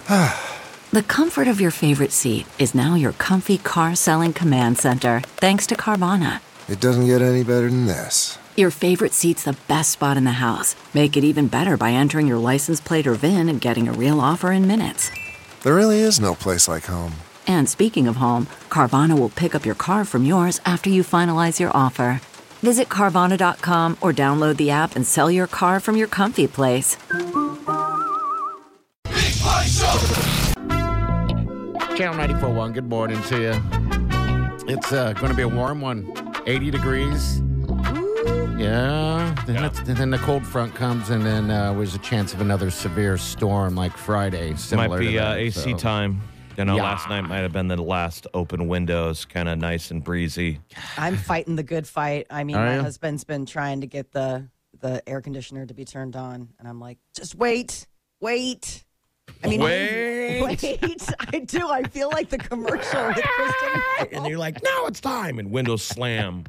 The comfort of your favorite seat is now your comfy car selling command center, thanks to Carvana. It doesn't get any better than this. Your favorite seat's the best spot in the house. Make it even better by entering your license plate or VIN and getting a real offer in minutes. There really is no place like home. And speaking of home, Carvana will pick up your car from yours after you finalize your offer. Visit Carvana.com or download the app and sell your car from your comfy place. Channel 94.1, good morning to you. It's going to be a warm one, 80 degrees. Yeah. Then the cold front comes, and then there's a chance of another severe storm like Friday. Might be to that, AC time. You know, last night might have been the last open windows, kind of nice and breezy. I'm fighting the good fight. I mean, my husband's been trying to get the air conditioner to be turned on, and I'm like, just wait. I mean, wait. I do. I feel like the commercial with Kristen. And you're like, now it's time. And windows slam.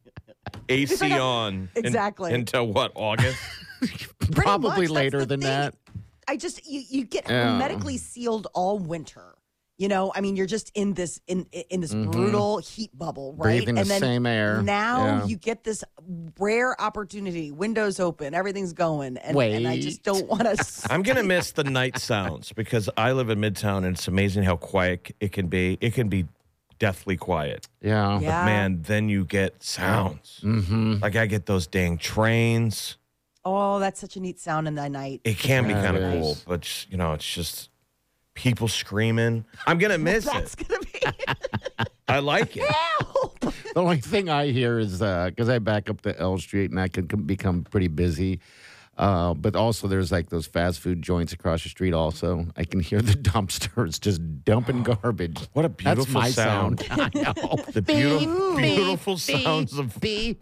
AC on. Exactly. Until what, August? Probably later than that. I just, you get hermetically sealed all winter. You know, I mean, you're just in this brutal heat bubble, right? Breathing the same air. Now you get this rare opportunity. Windows open, everything's going, and I just don't want to. I'm gonna miss the night sounds because I live in Midtown, and it's amazing how quiet it can be. It can be deathly quiet. Yeah. But man, then you get sounds. Mm-hmm. Like I get those dang trains. Oh, that's such a neat sound in the night. It can be kind of cool, but you know, it's just. People screaming. I'm going to miss That's it. That's going to be. I like it. Help! The only thing I hear is, because I back up to L Street and I can become pretty busy. But also there's like those fast food joints across the street also. I can hear the dumpsters just dumping garbage. What a beautiful That's my sound. I know. The beautiful sounds of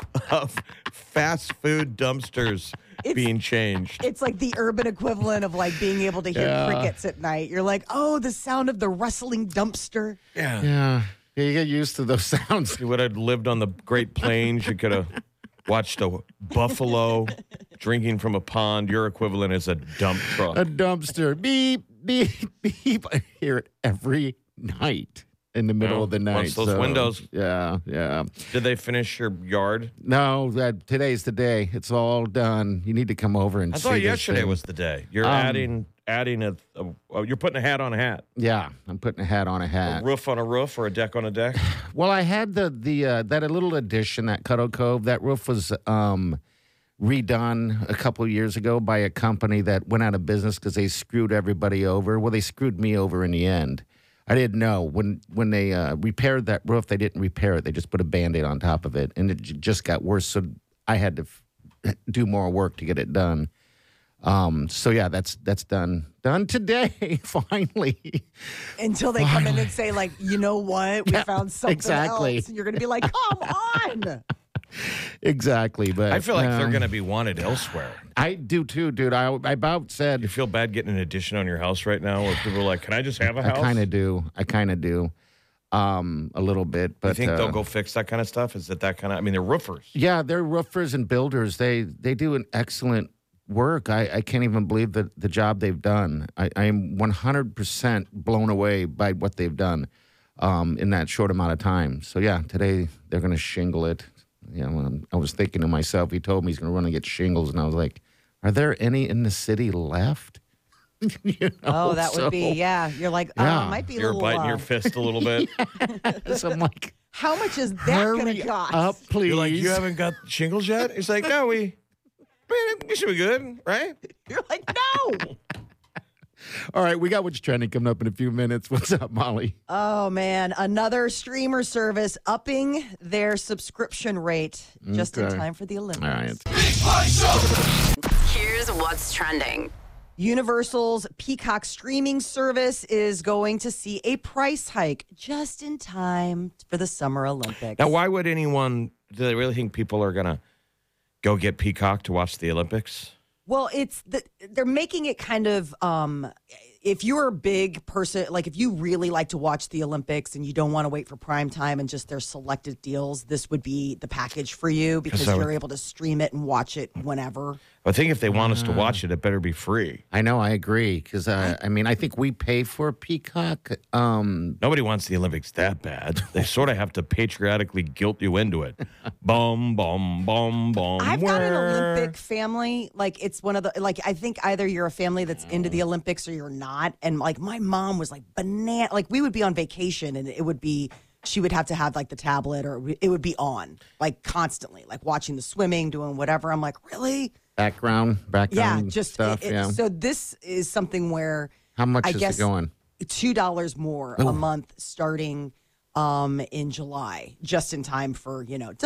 fast food dumpsters being changed. It's like the urban equivalent of like being able to hear crickets at night. You're like, oh, the sound of the rustling dumpster. Yeah, you get used to those sounds. You would have lived on the Great Plains. You could have watched a buffalo drinking from a pond. Your equivalent is a dump truck. A dumpster. Beep, beep, beep. I hear it every night. In the middle of the night. Once those windows. Yeah. Did they finish your yard? No, today's the day. It's all done. You need to come over and see. I thought yesterday was the day. You're adding you're putting a hat on a hat. Yeah, I'm putting a hat on a hat. A roof on a roof or a deck on a deck? Well, I had that little addition, that Cuddle Cove. That roof was redone a couple of years ago by a company that went out of business because they screwed everybody over. Well, they screwed me over in the end. I didn't know. When they repaired that roof, they didn't repair it. They just put a Band-Aid on top of it, and it just got worse. So I had to do more work to get it done. So, yeah, that's done. Done today, finally. Until they come in and say, like, you know what? We found something else. And you're going to be like, come on. Exactly, but I feel like they're going to be wanted elsewhere. I do too, dude. I about said you feel bad getting an addition on your house right now, where people are like, "Can I just have a house?" I kind of do. A little bit. But you think they'll go fix that kind of stuff? Is it that kind of? I mean, they're roofers. Yeah, they're roofers and builders. They do an excellent work. I can't even believe the job they've done. I am 100% blown away by what they've done in that short amount of time. So yeah, today they're going to shingle it. You know, I was thinking to myself, he told me he's going to run and get shingles, and I was like, are there any in the city left? That would be, You're like, it might be a little. You're biting your fist a little bit. So I'm like, how much is that going to cost? Up, please. You're like, you haven't got shingles yet? It's like, no, we should be good, right? You're like, no. All right, we got what's trending coming up in a few minutes. What's up, Molly? Oh, man. Another streamer service upping their subscription rate just in time for the Olympics. All right. Here's what's trending. Universal's Peacock streaming service is going to see a price hike just in time for the Summer Olympics. Now, why would anyone, do they really think people are going to go get Peacock to watch the Olympics? Well, they're making it kind of, if you're a big person, like if you really like to watch the Olympics and you don't want to wait for prime time and just their selected deals, this would be the package for you because you're able to stream it and watch it whenever. I think if they want us to watch it, it better be free. I know, I agree. Because, I mean, I think we pay for Peacock. Nobody wants the Olympics that bad. They sort of have to patriotically guilt you into it. Bum, bum, bum, bum. I've got an Olympic family. Like, it's one of the, like, I think either you're a family that's into the Olympics or you're not. And, like, my mom was like, banana. Like, we would be on vacation and it would be, she would have to have, like, the tablet or it would be on, like, constantly, like, watching the swimming, doing whatever. I'm like, really? Background just stuff. So this is something where How much is it going? $2 more a month starting in July, just in time for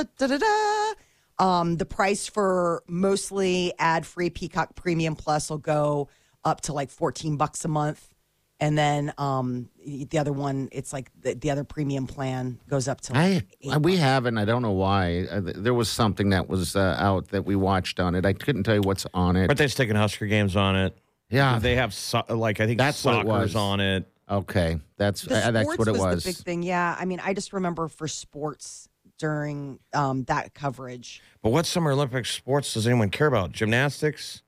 the price for mostly ad-free Peacock Premium Plus will go up to like $14 a month, and then the other one, it's like the other premium plan goes up to. We haven't. I don't know why. There was something that was out that we watched on it. I couldn't tell you what's on it. Aren't they sticking Husker games on it? Yeah, they have I think that's soccer's on it. Okay, that's what it was. The big thing. Yeah, I mean, I just remember for sports during that coverage. But what Summer Olympic sports does anyone care about? Gymnastics?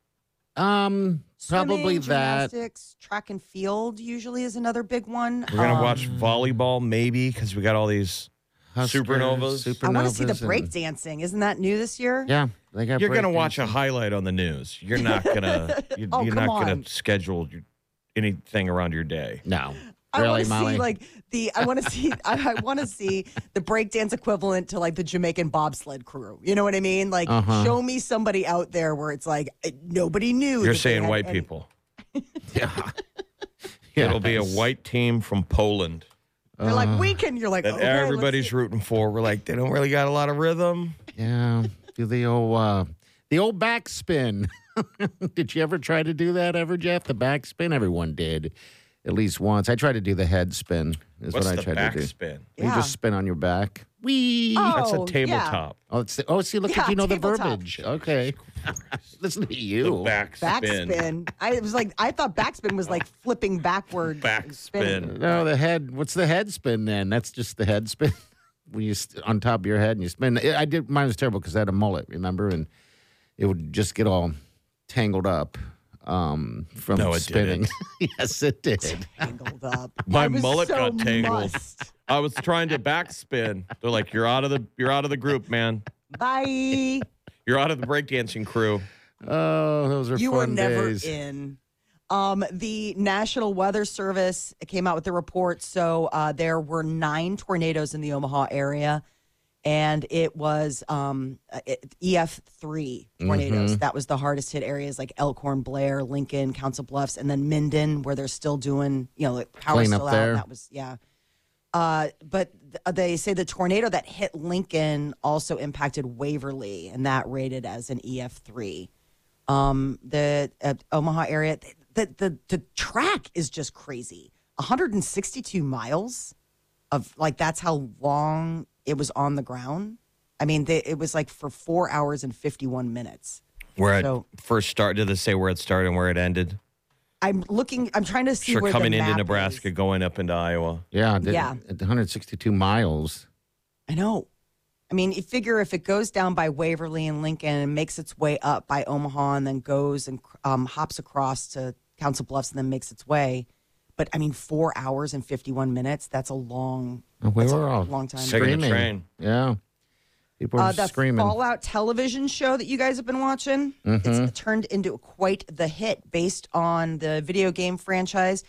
Probably Swimming, that. Gymnastics, track and field usually is another big one. We're going to watch volleyball maybe because we got all these supernovas. I want to see the breakdancing. Isn't that new this year? Yeah. They got You're going to watch a highlight on the news. You're not going to you're not going to schedule anything around your day. No. I Really, want to see Molly? I want to see I want to see the breakdance equivalent to like the Jamaican bobsled crew. You know what I mean? Like show me somebody out there where it's like nobody knew. You're saying white people. Yeah. It'll be a white team from Poland. You're like we can. You're like that okay, everybody's rooting for. We're like they don't really got a lot of rhythm. Yeah. Do the old backspin. Did you ever try to do that ever, Jeff? The backspin? Everyone did. At least once. I tried to do the head spin. Is What's what I tried to do. Backspin? You just spin on your back. Wee. That's a tabletop. Yeah. See, look at you know the tabletop. verbiage. Okay. Listen to you. Backspin. I thought backspin was like flipping backward. Backspin. No, the head. What's the head spin then? That's just the head spin. When you on top of your head and you spin. I did. Mine was terrible because I had a mullet, remember? And it would just get all tangled up. From spinning. Yes, it did. Tangled up. My mullet got tangled. I was trying to backspin. They're like, you're out of the group, man. Bye. You're out of the breakdancing crew. Oh, those are you fun were never days. in. The National Weather Service came out with the report. So there were 9 tornadoes in the Omaha area. And it was EF3 tornadoes. That was the hardest hit areas like Elkhorn, Blair, Lincoln, Council Bluffs, and then Minden, where they're still doing, like power's still out. There. That was, but they say the tornado that hit Lincoln also impacted Waverly, and that rated as an EF3. The Omaha area, the track is just crazy. 162 miles of that's how long it was on the ground. I mean, it was like for 4 hours and 51 minutes. Where it first started, did they say where it started and where it ended? I'm trying to see where coming the into map Nebraska, is. going up into Iowa. Yeah. 162 miles. I know. I mean, you figure if it goes down by Waverly and Lincoln and makes its way up by Omaha and then goes and hops across to Council Bluffs and then makes its way. But, I mean, 4 hours and 51 minutes, that's a long long time. Taking a train. Yeah. People are screaming. The Fallout television show that you guys have been watching, it's turned into quite the hit based on the video game franchise.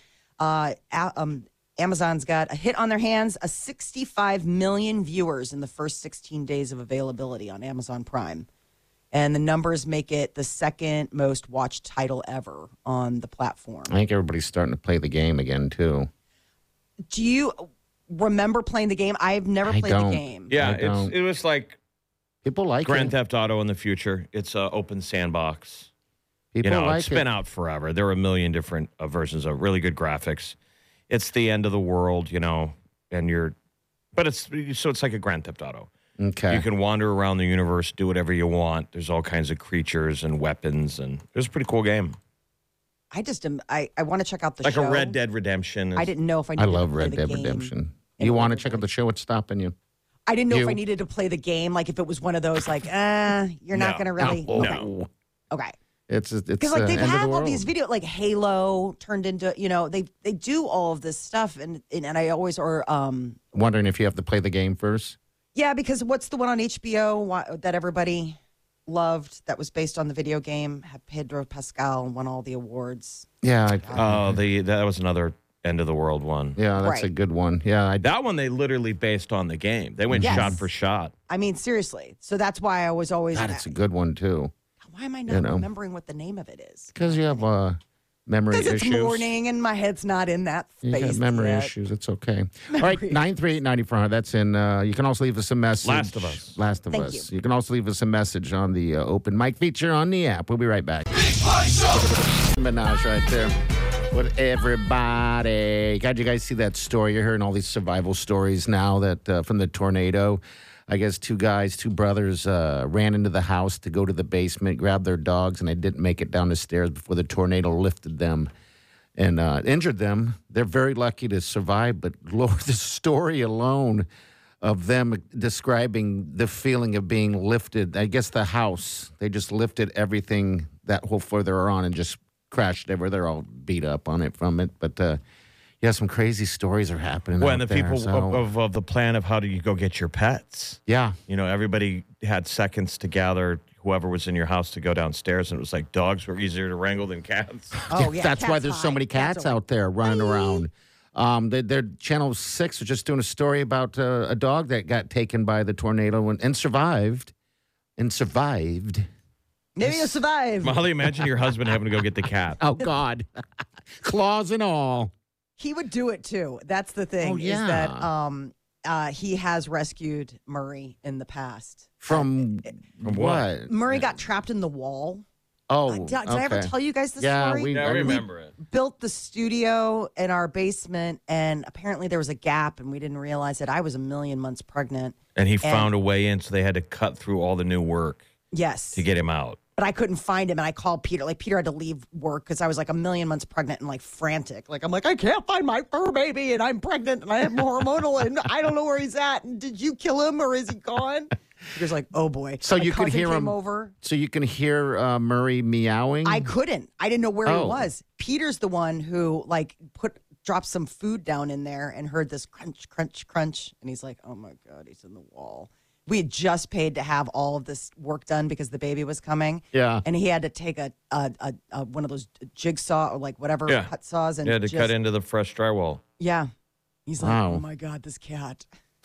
Amazon's got a hit on their hands, 65 million viewers in the first 16 days of availability on Amazon Prime. And the numbers make it the second most watched title ever on the platform. I think everybody's starting to play the game again, too. Do you remember playing the game? I've never played the game. Yeah, it was like people like Grand Theft Auto in the future. It's an open sandbox. People like it's been out forever. There are a million different versions of really good graphics. It's the end of the world, and it's like a Grand Theft Auto. Okay. You can wander around the universe, do whatever you want. There's all kinds of creatures and weapons, and it was a pretty cool game. I want to check out the show. Like a Red Dead Redemption. I didn't know if I needed to play love Red the Dead game. Redemption. You want to check out the show? What's stopping you? I didn't know if I needed to play the game, like if it was one of those, you're not going to really. No. Okay. It's because like they end of the have all world. these videos, like Halo turned into, they do all of this stuff, and I always Wondering if you have to play the game first. yeah, because what's the one on HBO that everybody loved that was based on the video game? Had Pedro Pascal won all the awards. Yeah. That was another end of the world one. Yeah, that's a Right. good one. Yeah, That one they literally based on the game. They went Yes. shot for shot. I mean, seriously. So that's why I was always. God, it's a good one too. Why am I not remembering what the name of it is? Because you have memory Because it's issues. morning and my head's not in that You space. got memory yet. issues. It's okay. All right, 938-9400. That's in. You can also leave us a message. Last of Us. Last of Thank Us. You can also leave us a message on the open mic feature on the app. We'll be right back. Minaj right there with everybody. God, you guys see that story? You're hearing all these survival stories now that from the tornado. I guess two brothers ran into the house to go to the basement, grab their dogs, and they didn't make it down the stairs before the tornado lifted them and injured them. They're very lucky to survive, but Lord, the story alone of them describing the feeling of being lifted. I guess the house, they just lifted everything that whole floor they were on and just crashed over. They're all beat up on it from it, but yeah, some crazy stories are happening. Well, out and the there, people so- of the plan of how do you go get your pets? yeah. Everybody had seconds to gather whoever was in your house to go downstairs, and it was like dogs were easier to wrangle than cats. Oh, yeah. That's why cats there's so hide. many cats are- out there running around. Their Channel 6 was just doing a story about a dog that got taken by the tornado and survived. Maybe you survive. Molly, imagine your husband having to go get the cat. Oh, God. Claws and all. He would do it too. That's the thing. Oh, yeah. Is that he has rescued Murray in the past. From what? Murray got trapped in the wall. Oh, Did I ever okay. tell you guys the Yeah, story? I remember it. Built the studio in our basement, and apparently there was a gap, and we didn't realize it. I was a million months pregnant. And he found a way in, so they had to cut through all the new work Yes. to get him out. But I couldn't find him, and I called Peter. Like, Peter had to leave work because I was like a million months pregnant and like frantic. Like, I'm like, I can't find my fur baby, and I'm pregnant, and I have hormonal, and I don't know where he's at. And did you kill him, or is he gone? Peter's like, oh boy. So My you could cousin hear came him over. So you can hear Murray meowing? I couldn't. I didn't know where he Oh. was. Peter's the one who like dropped some food down in there and heard this crunch, crunch, crunch, and he's like, oh my God, he's in the wall. We had just paid to have all of this work done because the baby was coming. Yeah. And he had to take a one of those jigsaw or like whatever cut saws and He had to just, cut into the fresh drywall. Yeah. He's like, Wow. oh my God, this cat.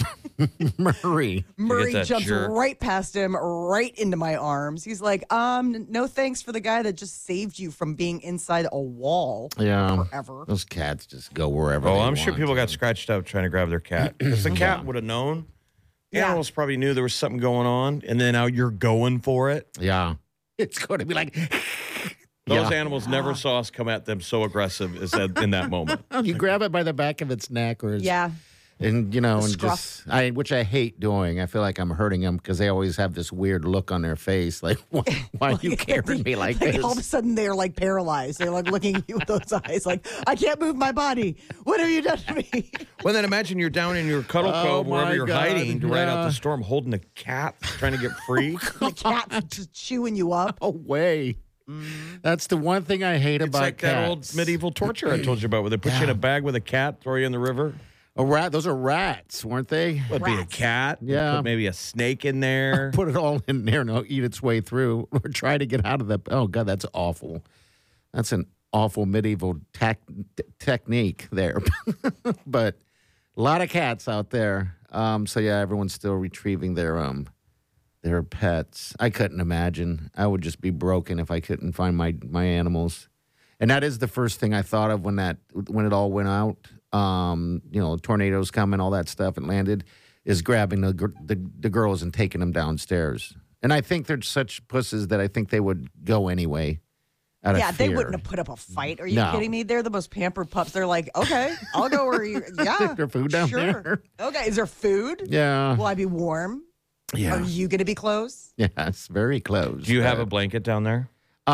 Murray. Murray that jumps jerk. right past him, right into my arms. He's like, no thanks for the guy that just saved you from being inside a wall Yeah. forever. Those cats just go wherever Oh, they I'm sure want people to. got scratched up trying to grab their cat. Because the cat would have known. Yeah. Animals probably knew there was something going on, and then now you're going for it. Yeah. It's going to be like... Those Yeah. animals never saw us come at them so aggressive as that, in that moment. You grab it by the back of its neck or its, Yeah. and The and scruff. just which I hate doing. I feel like I'm hurting them because they always have this weird look on their face, like why are you carrying me like this? All of a sudden, they're like paralyzed. They're like looking at you with those eyes, like, I can't move my body. What have you done to me? Well, then imagine you're down in your cuddle cove, my wherever you're God, hiding, to ride out yeah. the storm, holding a cat, trying to get free. The cat's just chewing you up. Away. That's the one thing I hate It's about like cats. that old medieval torture I told you about, where they put you in a bag with a cat, throw you in the river. A rat. Those are rats, weren't they? Would be a Rats. cat. Yeah. Put maybe a snake in there. Put it all in there and it'll eat its way through, or try to get out of the. Oh God, that's awful. That's an awful medieval technique there. But a lot of cats out there. So yeah, everyone's still retrieving their pets. I couldn't imagine. I would just be broken if I couldn't find my animals. And that is the first thing I thought of when it all went out. Tornadoes coming, all that stuff, and landed, is grabbing the girls and taking them downstairs. And I think they're such pusses that I think they would go anyway. Out Yeah, of they fear. wouldn't have put up a fight. Are you No. kidding me? They're the most pampered pups. They're like, okay, I'll go where you. Yeah, Is there food down sure. there? Okay, is there food? Yeah. Will I be warm? Yeah. Are you going to be close? Yeah, it's very close. Do you have a blanket down there?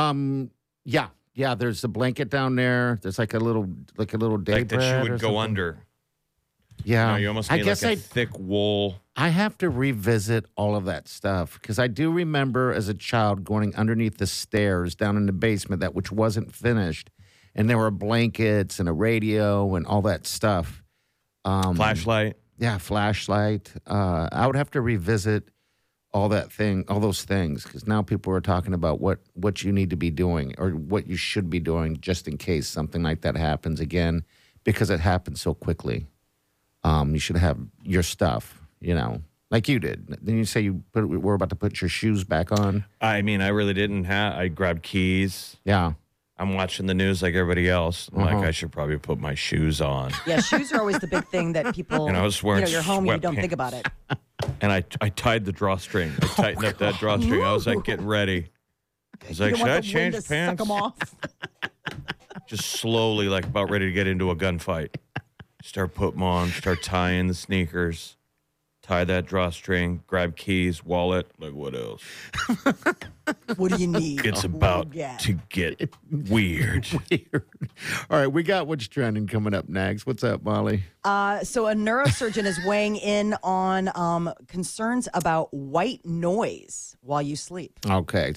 Yeah. There's a blanket down there. There's like a little day Like that bread you or would go something. under. Yeah, You almost I need guess like a thick wool. I have to revisit all of that stuff because I do remember as a child going underneath the stairs down in the basement which wasn't finished, and there were blankets and a radio and all that stuff. Flashlight. Yeah, flashlight. I would have to revisit all those things, because now people are talking about what you need to be doing or what you should be doing just in case something like that happens again, because it happens so quickly. You should have your stuff. Like you did. Then you say we're about to put your shoes back on. I mean, I really didn't have. I grabbed keys. Yeah. I'm watching the news like everybody else. I'm like, I should probably put my shoes on. Yeah, shoes are always the big thing that people. And I was wearing you're home and you don't sweatpants. think about it. And I tied the drawstring. I tightened up that drawstring. I was like getting ready. I was like, should I change pants? Suck them off. Just slowly, like about ready to get into a gunfight. Start putting them on. Start tying the sneakers. Tie that drawstring, grab keys, wallet. Like, what else? What do you need? It's about to get weird. All right, we got what's trending coming up next. What's up, Molly? So a neurosurgeon is weighing in on concerns about white noise while you sleep. Okay.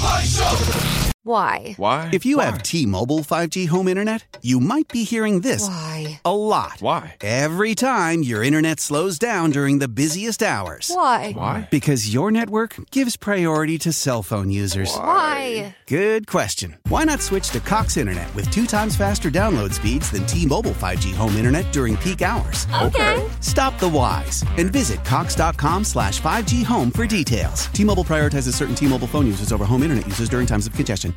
Why? Why? If you have T-Mobile 5G home internet, you might be hearing this Why? a lot. Why? Every time your internet slows down during the busiest hours. Why? Why? Because your network gives priority to cell phone users. Why? Good question. Why not switch to Cox Internet with 2 times faster download speeds than T-Mobile 5G home internet during peak hours? Okay. Stop the whys and visit cox.com/5G home for details. T-Mobile prioritizes certain T-Mobile phone users over home internet users during times of congestion.